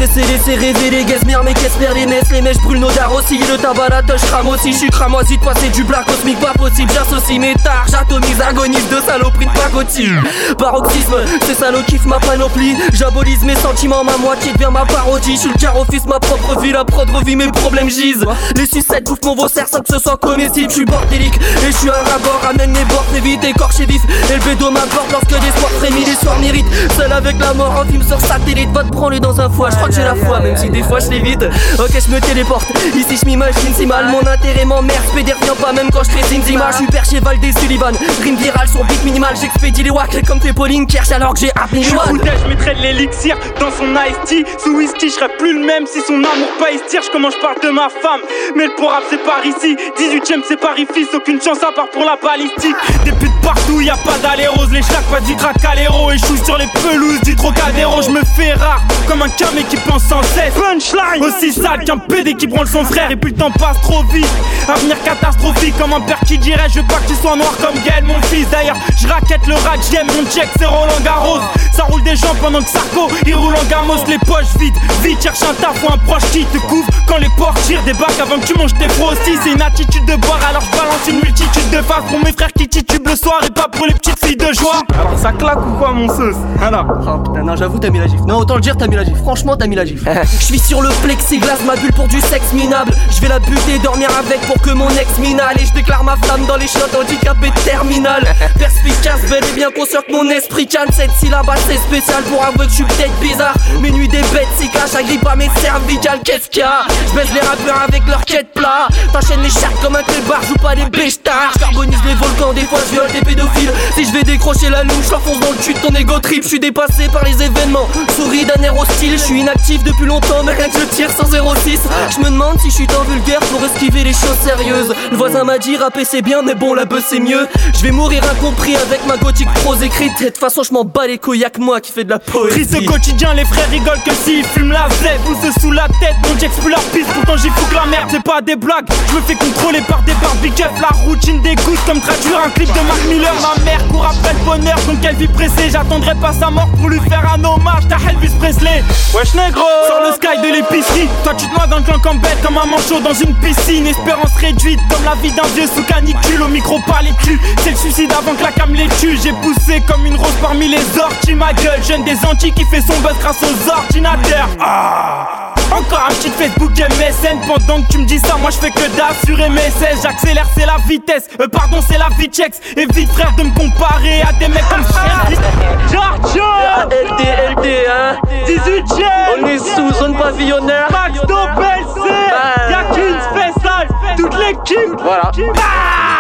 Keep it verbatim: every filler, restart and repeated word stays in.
pressé, laissez rêver les gazmères, mais qu'est-ce faire les messes, les mèches brûlent nos dards aussi. Le tabac, la touche, crame aussi, j'suis cramoisi de passer du black cosmique, pas possible. J'associe mes tares, j'atomise, agonise de saloperie de pacotille. Paroxysme, c'est ça le kiff, ma panoplie. J'abolise mes sentiments, ma moitié devient ma parodie. J'suis le caroffice, ma propre vie, la prod revit, mes problèmes gisent. Les sucettes bouffent mon vocère sans que ce soit comestible. J'suis bordélique et j'suis un rapport, ramène les bords très vite, écorché vif. Et le bédo m'apporte lorsque des soirs frémis, les soirs méritent. Seul avec la mort, un film sur satellite, va te prendre dans un foie. J'crois que j'ai la foi, même si des fois j'lévite. Ok, j'me téléporte, ici j'm'imagine si mal. Mon intérêt m'emmerde, P D R vient pas même quand j'traite une image. J'suis perché Valdez Sullivan, rime virale sur beat minimal. J'expédie les wacks comme fait Pauline Kersh alors que j'ai appelé Johan. Je mettrais de l'élixir dans son iced tea. Sous whisky, j'serais plus le même si son amour pas estire. J'commence je parle de ma femme, mais le pour c'est par ici. dix-huitième c'est Paris fils, aucune chance à part pour la balistique. Des putes partout, y'a pas d'aller rose. Les schlacs, pas du tracalero. Et j'souille sur les pelouses du Trocadéro. J'me fais rare comme un camé qui pense sans cesse. Punchline aussi sale qu'un P D qui branle son frère. Et puis le temps passe trop vite, avenir catastrophique. Comme un père qui dirait je veux pas que tu sois noir comme Gaël mon fils. D'ailleurs je raquette le rack, j'aime mon check c'est Roland Garros. Ça roule des gens pendant que Sarko il roule en gamos. Les poches vides, vite cherche un taf ou un proche qui te couvre. Quand les porcs tirent des bacs avant que tu manges tes pros aussi. C'est une attitude de boire alors je balance une multitude de faces pour mes frères qui titubent le soir et pas pour les petites filles de joie. Alors ça claque ou quoi mon sauce? Alors oh putain non j'avoue t'as mis la gifle. Non autant le dire t'as mis la gifle. Franchement t'as mis la gifle. Je suis sur le plexiglas, ma bulle pour du sexe minable. Je vais la buter, dormir avec pour que mon ex minale. Et je déclare ma flamme dans les chiottes handicapées terminales. Perspicace, bel et bien conscient que mon esprit canne. Cette syllabe c'est spécial pour avouer que je suis peut-être bizarre. Mes nuits des bêtes si cache, agrippe à mes cervicales. Qu'est-ce qu'il y a? Je baisse les rappeurs avec leur quête plat. T'enchaînes les chartes comme un clébard, joue pas des béchards. J'carbonise les volcans, des fois je viole des pédophiles. Si je vais décrocher la lune, je l'enfonce dans le cul de ton égo trip. Je suis dépassé par les événements, souris d'un air hostile. Je suis inactif depuis longtemps, mais rien que je tire sans zéro six. Je me demande si je suis tant vulgaire pour esquiver les choses sérieuses. Le voisin m'a dit rapper c'est bien, mais bon la buzz c'est mieux. Je vais mourir incompris avec ma gothique prose écrite. Et de toute façon je m'en bats les couilles, y'a que moi qui fait de la poésie. Triste au quotidien, les frères rigolent que s'ils fument la zèbre. Pousse sous la tête, mon Jax plus leur piste. Pourtant j'y fous que la merde, c'est pas des blagues. Je me fais contrôler par des barbecues. La routine dégoûte comme traduire un clip de Mac Miller. Ma mère court après le bonheur, donc elle vit pressée. J'attendrai pas sa mort pour lui faire un hommage. T'as Elvis Presley. Wesh négro, sur le sky de l'épicerie. Toi tu te noies dans le clan comme bête, comme un manchot dans une piscine. Espérance réduite comme la vie d'un vieux sous canicule. Au micro pas les culs, c'est le suicide avant que la cam les tue. J'ai poussé comme une rose parmi les orties. Ma gueule, jeune des Antilles qui fait son buzz grâce aux ordinateurs. Ah. Encore un petit Facebook M S N. Pendant que tu me dis ça, moi je fais que d'assurer mes seize. J'accélère, c'est la vitesse, euh, pardon c'est la vitesse. Évite frère de me comparer à des mecs comme ça. Giorgio L D L D hein. dix-huitième on est sous zone pavillonnaire. Max Dobel, c'est y'a qu'une spéciale. Toute l'équipe. Voilà. Ah